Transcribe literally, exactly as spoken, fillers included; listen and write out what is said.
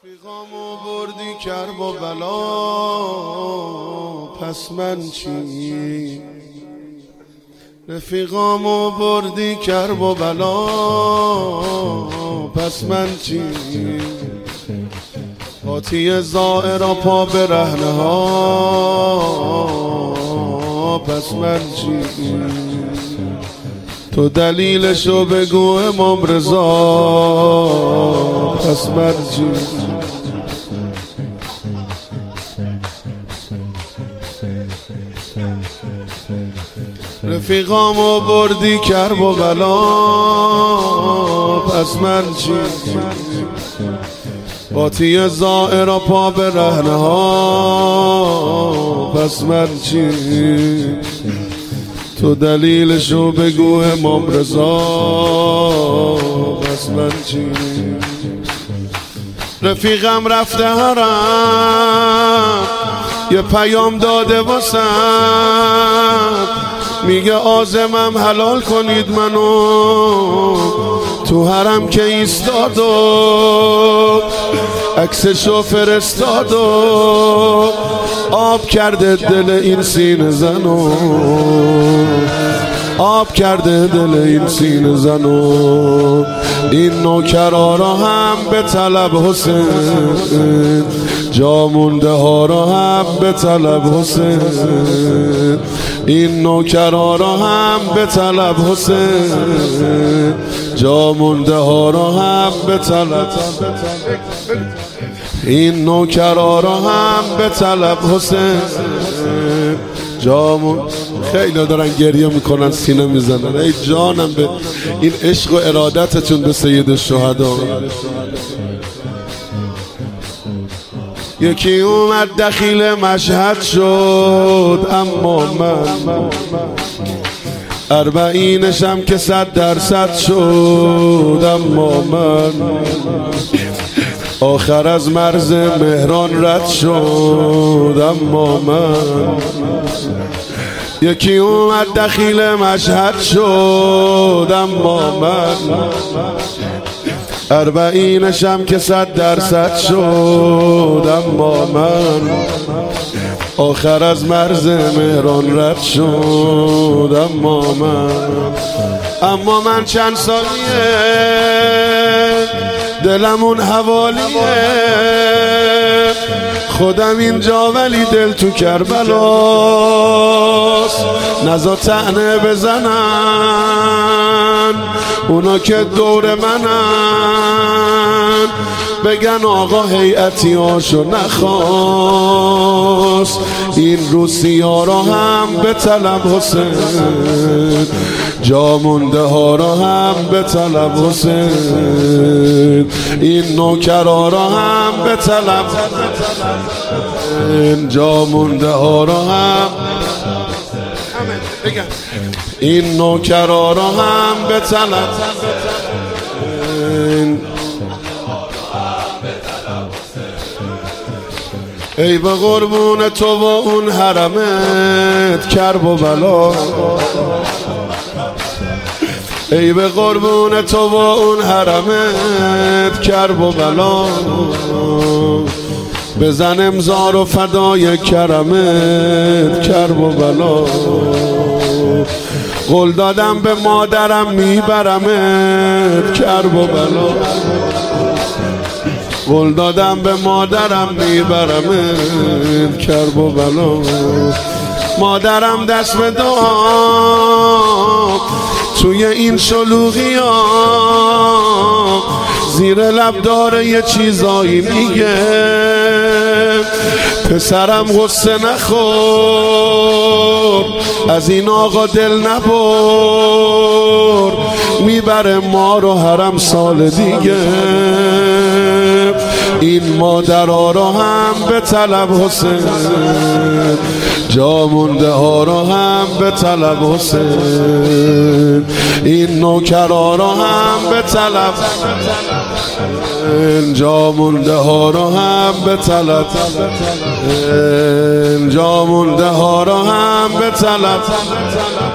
رفیقامو بردی کرب و بلا، پس من چی؟ رفیقامو بردی کرب و بلا، پس من چی؟ قاطی زائر پا به رهنه ها، پس من چی؟ تو دلیلشو بگو امام رضا، پس من چی؟ رفیقامو بردی کرب و بلا، پس من چی؟ قاطی زائر پا به رهنه ها، پس من چی؟ تو دلیلشو بگو امام رضا، پس من چی؟ رفیقم رفته حرم، یه پیام داده واسم، میگه عازمم حلال کنید منو. تو حرم که ایستاد و عکسشو فرستاد و آب کرده دل این سینه زنو، آب کرده دل این سینه زنو. این نوکرا را هم به طلب حسین، جا مونده ها را هم به طلب حسین. این نوکرا را هم به طلب حسین، جا مونده ها را هم به طلب. این نوکرا را هم به طلب حسین، جامون. خیلی دارن گریه میکنن، سینه میزنن. ای جانم به این عشق و ارادتتون به سید الشهدا. یکی اومد دخیل مشهد شد، اما من اربعینشم که صد درصد شد، اما من آخر از مرز مهران رد شد، اما من. یکی اومد دخیل مشهد شد، اما من اربعینشم که صد درصد شد، اما من آخر از مرز مهران رد شد، اما من. اما من چند سالیه دلمون حوالیه، خودم اینجا ولی دل تو کربلاست. نزا طعنه بزنن اونا که دور منن، بگن آقا هیئتی هاشو نخواست. این روسیا را هم به طلب حسین، جا مونده ها را هم به طلب حسین. این نوکرا را هم به طلب، جا مونده ها را هم. این نوکرا را هم به طلب. ای به قربون تو و اون حرمت کرب و بلا، ای به قربون تو و اون حرمت کرب و بلا. بزن امضا رو فدای کرمت کرب و بلا. قول دادم به مادرم میبرمت کرب و بلا، قول دادم به مادرم میبرمت کرب و بلا. مادرم دست به دعا توی این شلوغی ها، زیر لب داره یه چیزایی میگه. پسرم غصه نخور، از این آقا دل نبر، میبره ما رو حرم سال دیگه. این مادرها را هم به طلب حسین، جا مونده ها را هم به طلب حسین. این نوکرا را هم به طلب، جا مونده ها را هم به طلب، جا مونده ها را هم به طلب.